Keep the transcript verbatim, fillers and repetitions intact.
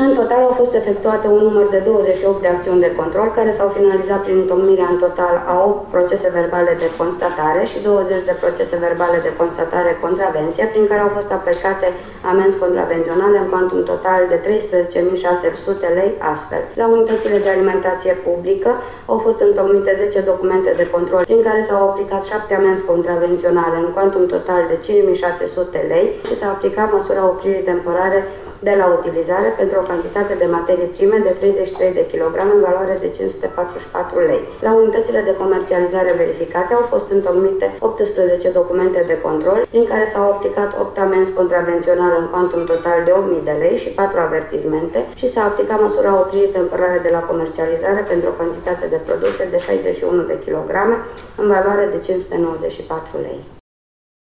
În total au fost efectuate un număr de douăzeci și opt de acțiuni de control, care s-au finalizat prin întocmirea în total a opt procese verbale de constatare și douăzeci de procese verbale de constatare contravenție, prin care au fost aplicate amenzi contravenționale în cuantum total de treisprezece mii șase sute lei astfel. La unitățile de alimentație publică au fost întocmite zece documente de control, prin care s-au aplicat șapte amenzi contravenționale în cuantum total de cinci mii șase sute lei și s-a aplicat măsura opririi temporare de la utilizare pentru o cantitate de materii prime de treizeci și trei de kilograme în valoare de cinci sute patruzeci și patru lei. La unitățile de comercializare verificate au fost întocmite optsprezece documente de control, prin care s-au aplicat opt amenzi contravenționale în cuantum total de opt mii de lei și patru avertizmente și s-a aplicat măsura opririi temporare de la comercializare pentru o cantitate de produse de șaizeci și unu de kilograme în valoare de cinci sute nouăzeci și patru lei.